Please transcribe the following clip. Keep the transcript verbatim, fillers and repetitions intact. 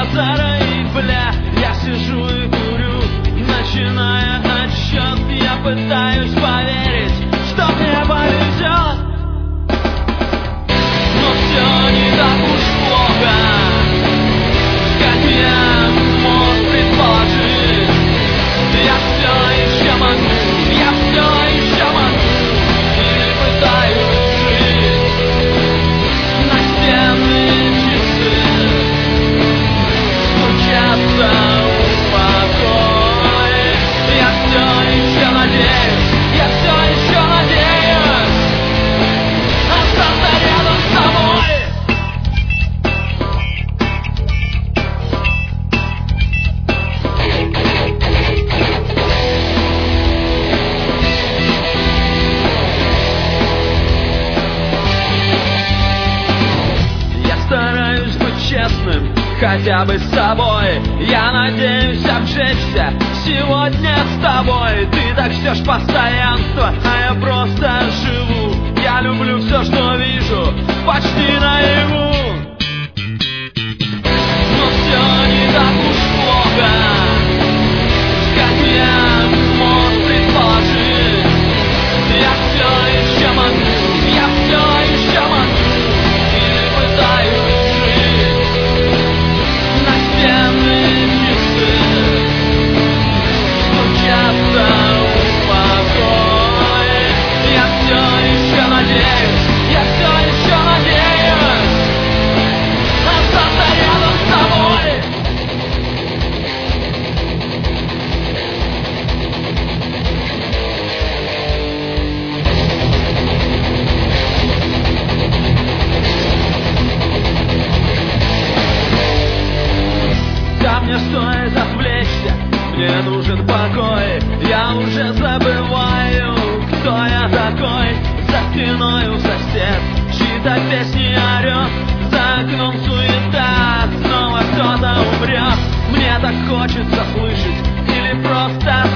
телевизора и, бля, я сижу и курю, начиная отсчет. Я пытаюсь поверить, что мне повезет, но все не так уж плохо, как я мог предположить. Я все еще могу, я все еще могу, или пытаюсь жить. Настенные часы стучатся в покой. Я все еще надеюсь, я все еще надеюсь остаться рядом с тобой. Стараюсь быть честным, хотя бы с собой. Я надеюсь обжечься сегодня с тобой. Ты так ждешь постоянства, а я просто живу. Я люблю все, что вижу, почти наяву. Но все не так уж плохо, как я мог предположить. Я все еще могу, я все еще могу, или пытаюсь жить. Настенные часы стучатся в покой. Я все еще надеюсь, я все еще надеюсь остаться рядом с тобой. Да, мне стоит отвлечься, мне нужен покой. Я уже забываю, кто я такой. За спиною сосед чьи-то песни орет, за окном суета, снова кто-то умрет. Мне так хочется слышать или просто